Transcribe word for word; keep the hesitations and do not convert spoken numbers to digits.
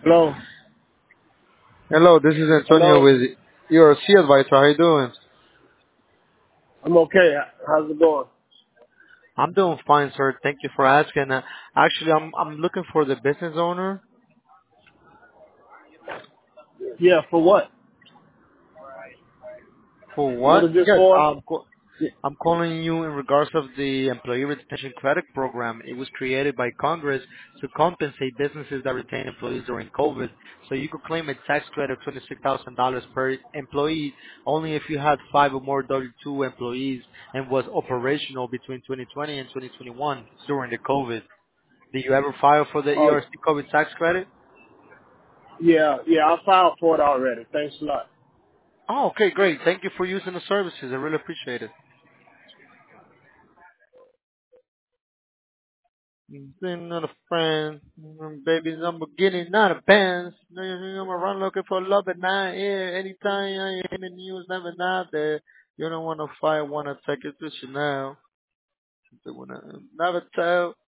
Hello. Hello, this is Antonio Hello. with your C advisor. How you doing? I'm okay. How's it going? I'm doing fine, sir. Thank you for asking. Uh, actually, I'm I'm looking for the business owner. Yeah, for what? For What what? is this Yes, for? I'm co- I'm calling you in regards of the Employee Retention Credit Program. It was created by Congress to compensate businesses that retain employees during COVID. So you could claim a tax credit of twenty-six thousand dollars per employee only if you had five or more W two employees and was operational between twenty twenty and twenty twenty-one during the COVID. Did you ever file for the Oh, E R C COVID tax credit? yeah, yeah. I filed for it already. Thanks a lot. Oh, okay, great. Thank you for using the services. I really appreciate it. Sitting on a friend, mm, baby Lamborghini, not a Benz. No, I'm gonna run looking for love at night. Yeah, anytime I in the news, never not there. You don't wanna fight, wanna take it to Chanel. They wanna never tell.